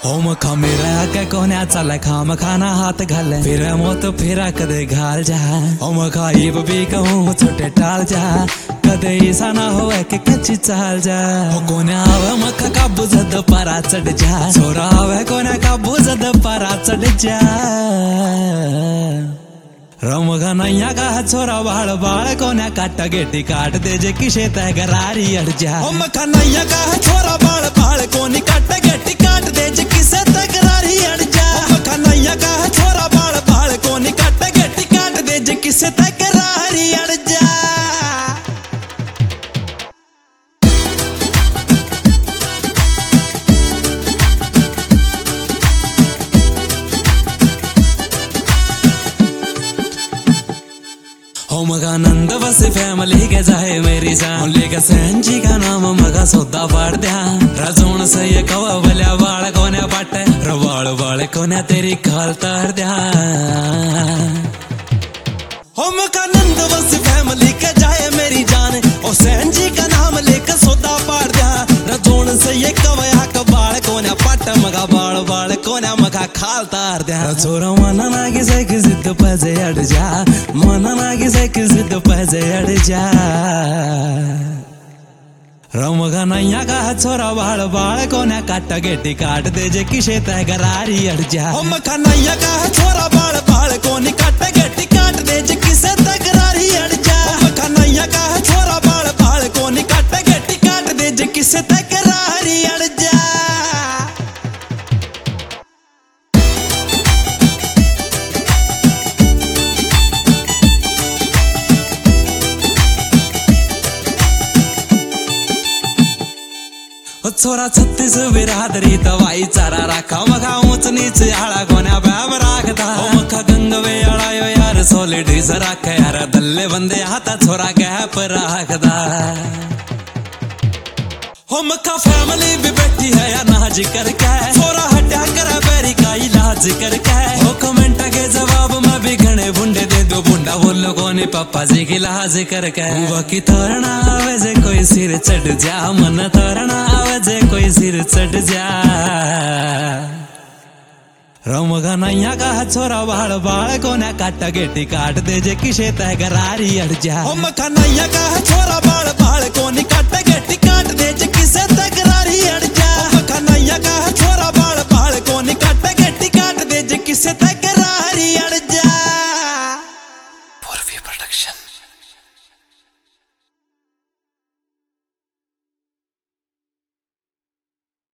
ओम खमीरा के कोन्या चल खाम खाना हाथ घाल फिर मोत फिरा कदे घाल जा ओम खाइब भी कहूँ छोटे टाल जा कदे ऐसा ना हो कि कच्ची चाल जा कोन्या आवे मखा का बुझद पारा चढ़ जा छोरा आवे कोन्या का बुझद पारा चढ़ जा रमगा नैया का छोरा बाल बाल कोन्या काट गेटी काट दे जे किसे तय गरारी अड़ जा ओम नैया का छोरा बाल बाल कोनी काट गेटी काट दे जे किसे तय गरारी अड़ जा ओम नैया का छोरा बाल बाल कोनी काट गेटी काट दे जे किसे तय गरारी अड़ जा। हो मगा नंद बस फैमिली के जाए मेरी जान लेकर सहन जी का नाम मगा सौदा फाड़ दिया रजोन से ये कवा बलिया बाल कोने पाटे रवाल बाल कोने तेरी खाल तार दिया हो मगा नंद बस फैमिली के जाए मेरी जान और सहन जी का नाम लेकर सौदा फाड़ दिया रजोन से ये कवा का बाल कोने पाटे मगा बाल बाल कोने मगा खाल तार दिया छोरा मना ना किसे किसी तो पैसे अड़ जा मना ना किसे किसी तो पैसे अड़ जा रमगा नैया का छोरा बाल बाल कोने काट गेटी काट दे जे किसे तय गरारी अड़ जा रमगा नैया का छोरा बाल बाल कोनी काट गेटी काट दे जे किसे तय गरारी अड़ जा रमगा नैया का छोरा बाल बाल कोनी काट गेटी काट दे जे किसे तय गरारी अड़ जा। छोरा 36 बिरादरी तवाई चारा रखा मखा ऊंच नीचे आड़ा कोन्या बैम राखदा मखा गंगवे आड़ायो यार सॉलिड से रखे यार दल्ले बंदे हाथा छोरा गैप राखदा हो मखा फैमिली भी बैठी है या नाज करके छोरा हटा कर बैरी का इलाज करके हो कमेंट के जवाब में भी घने बुंडे दे दो बुंडा बोलो कोने पापा जी की लाज करके बाकी तोरना आवे जे कोई सिर चढ़ जा मन तोरना आवे जे कोई सिर चढ़ जा रमगा नैया का छोरा बाल बाल कोने काट गेटी काट दे जे किसे तय गरारी अड़ जा रमगा नैया का छोरा बाल बाल कोनी काट गेटी काट दे जे किसे तय गरारी अड़ जा रमगा नैया का छोरा बाल बाल कोनी काट गेटी काट दे जे किसे तय गरारी अड़ जा। पूर्वी प्रोडक्शन।